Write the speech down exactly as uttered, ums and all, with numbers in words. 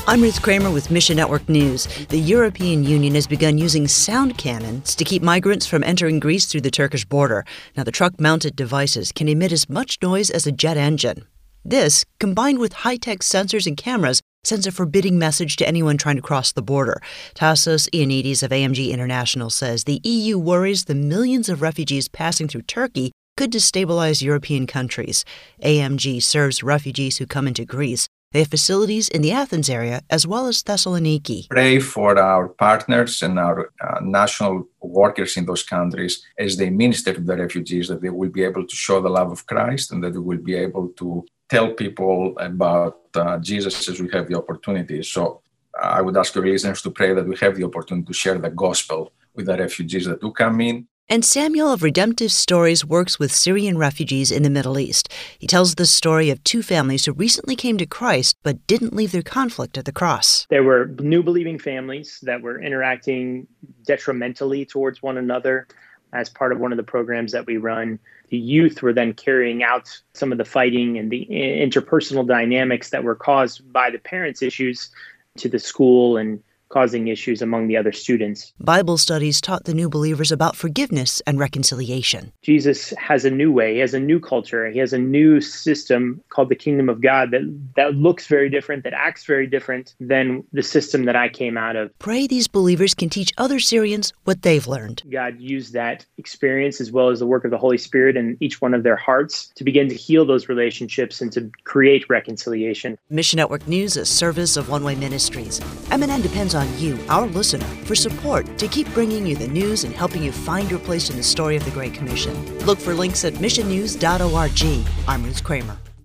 I'm Ruth Kramer with Mission Network News. The European Union has begun using sound cannons to keep migrants from entering Greece through the Turkish border. Now, the truck-mounted devices can emit as much noise as a jet engine. This, combined with high-tech sensors and cameras, sends a forbidding message to anyone trying to cross the border. Tassos Ioannidis of A M G International says the E U worries the millions of refugees passing through Turkey could destabilize European countries. A M G serves refugees who come into Greece. They have facilities in the Athens area as well as Thessaloniki. Pray for our partners and our uh, national workers in those countries as they minister to the refugees, that they will be able to show the love of Christ and that they will be able to tell people about uh, Jesus as we have the opportunity. So uh, I would ask your listeners to pray that we have the opportunity to share the gospel with the refugees that do come in. And Samuel of Redemptive Stories works with Syrian refugees in the Middle East. He tells the story of two families who recently came to Christ but didn't leave their conflict at the cross. There were new believing families that were interacting detrimentally towards one another as part of one of the programs that we run. The youth were then carrying out some of the fighting and the interpersonal dynamics that were caused by the parents' issues to the school and causing issues among the other students. Bible studies taught the new believers about forgiveness and reconciliation. Jesus has a new way. He has a new culture. He has a new system called the kingdom of God that, that looks very different, that acts very different than the system that I came out of. Pray these believers can teach other Syrians what they've learned. God used that experience as well as the work of the Holy Spirit in each one of their hearts to begin to heal those relationships and to create reconciliation. Mission Network News, a service of One Way Ministries. M N N depends on you, our listener, for support to keep bringing you the news and helping you find your place in the story of the Great Commission. Look for links at mission news dot org. I'm Ruth Kramer.